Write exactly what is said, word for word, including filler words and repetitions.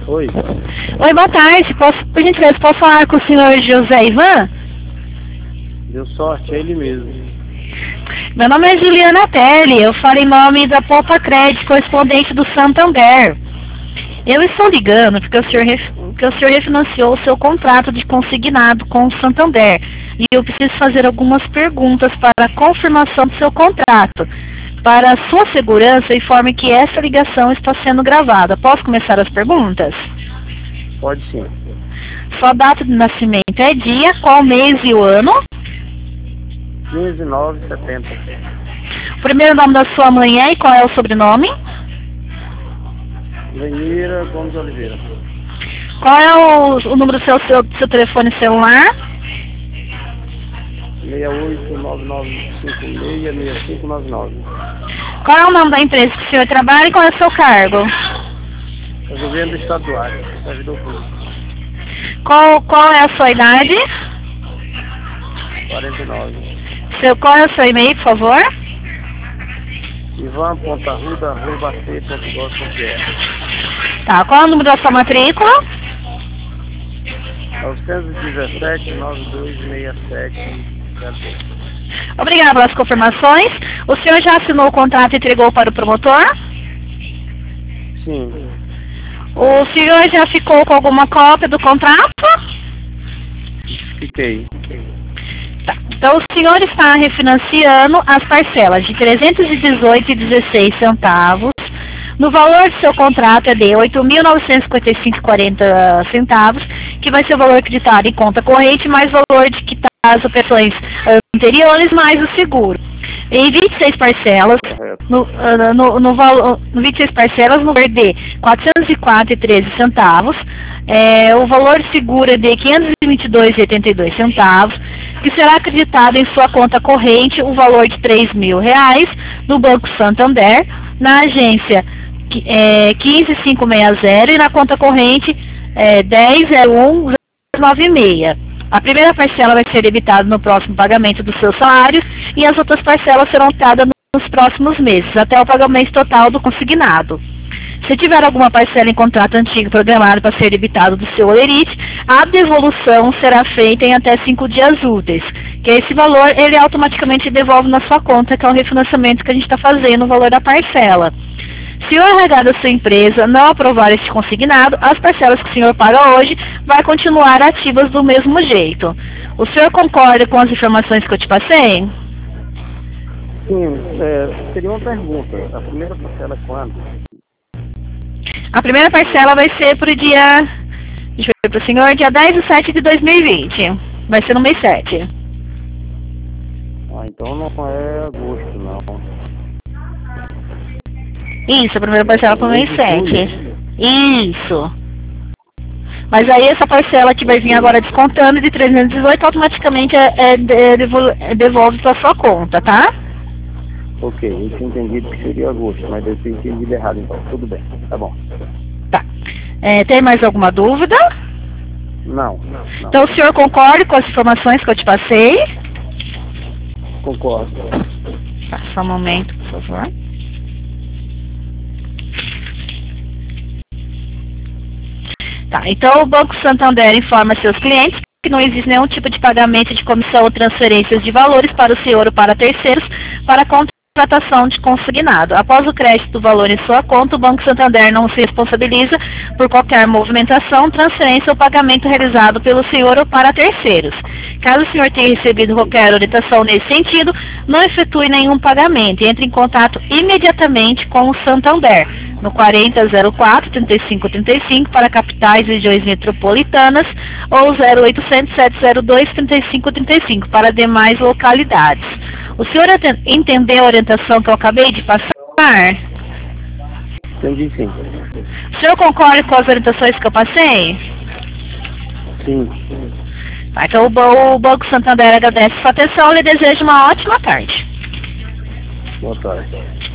Oi. Oi, boa tarde. Posso, por gentileza, posso falar com o senhor José Ivan? Deu sorte, é ele mesmo. Meu nome é Juliana Telli. Eu falo em nome da Poupa Crédito, correspondente do Santander. Eu estou ligando porque o senhor, porque o senhor refinanciou o seu contrato de consignado com o Santander. E eu preciso fazer algumas perguntas para a confirmação do seu contrato. Para a sua segurança, informe que essa ligação está sendo gravada. Posso começar as perguntas? Pode sim. Sua data de nascimento é dia, qual mês e o ano? quinze de nove de setenta. O primeiro nome da sua mãe é e qual é o sobrenome? Lenira Gomes Oliveira. Qual é o, o número do seu, seu, seu telefone celular? seis oito nove nove cinco seis seis cinco nove nove. Qual é o nome da empresa que o senhor trabalha e qual é o seu cargo? É governo do estado do Acre, servidor público. Qual, qual é a sua idade? quarenta e nove. Seu, qual é o seu e-mail, por favor? ivan ponto arruda arroba c ponto gov ponto br. Tá, qual é o número da sua matrícula? novecentos e dezessete, noventa e dois, sessenta e sete. Obrigada pelas confirmações. O senhor já assinou o contrato e entregou para o promotor? Sim. O senhor já ficou com alguma cópia do contrato? Fiquei. Tá. Então o senhor está refinanciando as parcelas de trezentos e dezoito reais e dezesseis centavos. No valor do seu contrato é de oito mil novecentos e cinquenta e cinco reais e quarenta centavos, que vai ser o valor acreditado em conta corrente, mais o valor de quitar as operações anteriores, mais o seguro. Em vinte e seis parcelas, no, no, no, no, no vinte e seis parcelas, no valor de quatrocentos e quatro reais e treze centavos, é, o valor de seguro é de quinhentos e vinte e dois reais e oitenta e dois centavos, que será acreditado em sua conta corrente o valor de três mil reais no Banco Santander, na agência é, quinze mil quinhentos e sessenta e na conta corrente é, dez mil um zero nove seis. A primeira parcela vai ser debitada no próximo pagamento dos seus salários e as outras parcelas serão quitadas nos próximos meses, até o pagamento total do consignado. Se tiver alguma parcela em contrato antigo programado para ser debitado do seu olerite, a devolução será feita em até cinco dias úteis, que esse valor ele automaticamente devolve na sua conta, que é o refinanciamento que a gente está fazendo, o valor da parcela. Se o R H da sua empresa não aprovar esse consignado, as parcelas que o senhor paga hoje vai continuar ativas do mesmo jeito. O senhor concorda com as informações que eu te passei? Sim, é, seria uma pergunta. A primeira parcela é quando? A primeira parcela vai ser para o dia... Deixa eu ver para o senhor, dia dez de setembro de dois mil e vinte. Vai ser no mês sete. Ah, então não é agosto, não. Isso, a primeira parcela para o mês sete. Isso. Mas aí essa parcela que vai vir agora descontando de trezentos e dezoito automaticamente é, é, é devolve para sua conta, tá? Ok, eu tinha entendido que seria agosto, mas eu tinha entendido errado, então tudo bem, tá bom. Tá. É, tem mais alguma dúvida? Não, não. Então o senhor concorda com as informações que eu te passei? Concordo. Tá, só um momento, por favor. Tá, então o Banco Santander informa seus clientes que não existe nenhum tipo de pagamento de comissão ou transferências de valores para o senhor ou para terceiros para contratação de consignado. Após o crédito do valor em sua conta, o Banco Santander não se responsabiliza por qualquer movimentação, transferência ou pagamento realizado pelo senhor ou para terceiros. Caso o senhor tenha recebido qualquer orientação nesse sentido, não efetue nenhum pagamento e entre em contato imediatamente com o Santander no quarenta zero quatro, trinta e cinco trinta e cinco para capitais e regiões metropolitanas ou zero oitocentos, sete zero dois, trinta e cinco trinta e cinco para demais localidades. O senhor entendeu a orientação que eu acabei de passar? Entendi, sim. O senhor concorda com as orientações que eu passei? Sim. Então o Banco Santander agradece sua atenção e lhe deseja uma ótima tarde. Boa tarde.